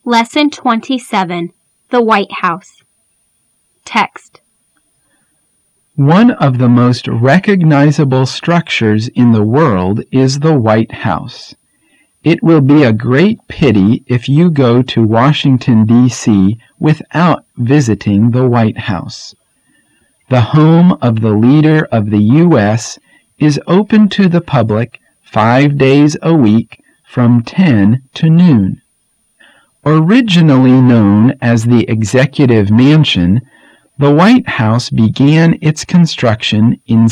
Lesson 27, The White House. Text. One of the most recognizable structures in the world is the White House. It will be a great pity if you go to Washington, D.C. without visiting the White House. The home of the leader of the U.S. is open to the public 5 days a week from 10 to noon. Originally known as the Executive Mansion, the White House began its construction in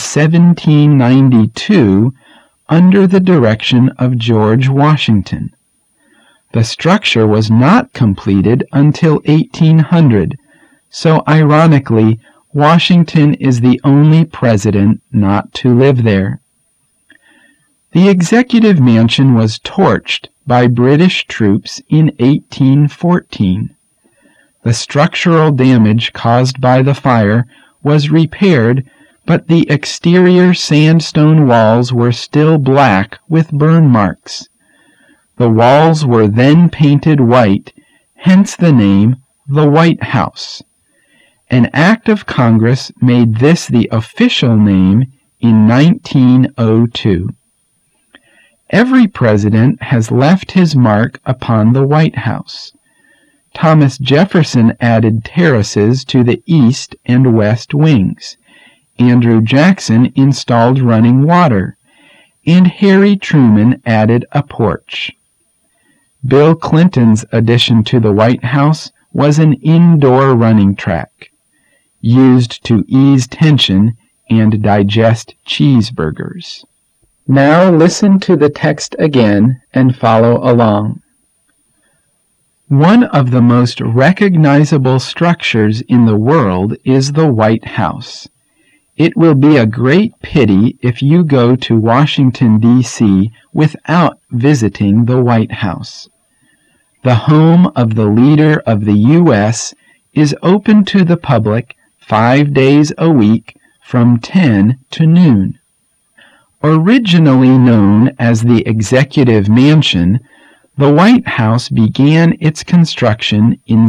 1792 under the direction of George Washington. The structure was not completed until 1800, so ironically, Washington is the only president not to live there. The Executive Mansion was torched by British troops in 1814. The structural damage caused by the fire was repaired, but the exterior sandstone walls were still black with burn marks. The walls were then painted white, hence the name the White House. An act of Congress made this the official name in 1902. Every president has left his mark upon the White House. Thomas Jefferson added terraces to the east and west wings. Andrew Jackson installed running water, and Harry Truman added a porch. Bill Clinton's addition to the White House was an indoor running track, used to ease tension and digest cheeseburgers. Now listen to the text again and follow along. One of the most recognizable structures in the world is the White House. It will be a great pity if you go to Washington, D.C. without visiting the White House. The home of the leader of the U.S. is open to the public 5 days a week from 10 to noon. Originally known as the Executive Mansion, the White House began its construction in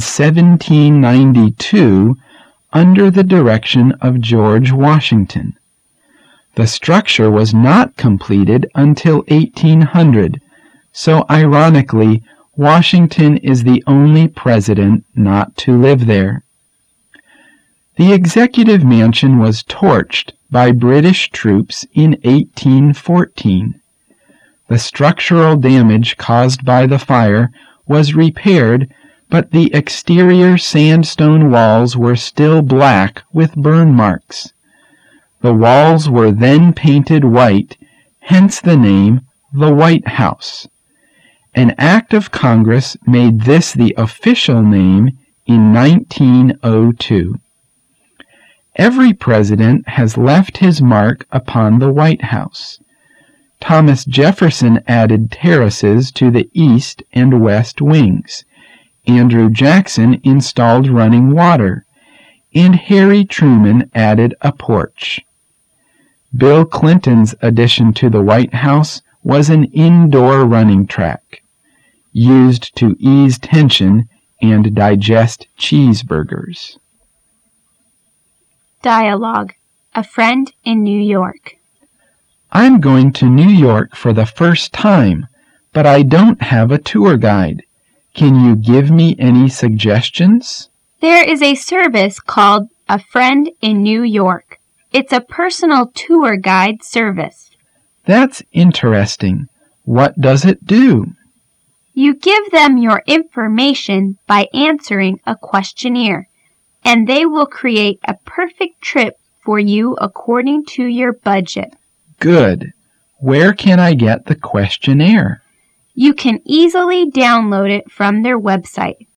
1792 under the direction of George Washington. The structure was not completed until 1800, so ironically, Washington is the only president not to live there. The Executive Mansion was torched by British troops in 1814. The structural damage caused by the fire was repaired, but the exterior sandstone walls were still black with burn marks. The walls were then painted white, hence the name the White House. An act of Congress made this the official name in 1902. Every president has left his mark upon the White House. Thomas Jefferson added terraces to the east and west wings. Andrew Jackson installed running water, and Harry Truman added a porch. Bill Clinton's addition to the White House was an indoor running track, used to ease tension and digest cheeseburgers. Dialogue. A friend in New York. I'm going to New York for the first time, but I don't have a tour guide. Can you give me any suggestions? There is a service called A Friend in New York. It's a personal tour guide service. That's interesting. What does it do? You give them your information by answering a questionnaire, and they will create a perfect trip for you according to your budget. Good. Where can I get the questionnaire? You can easily download it from their website.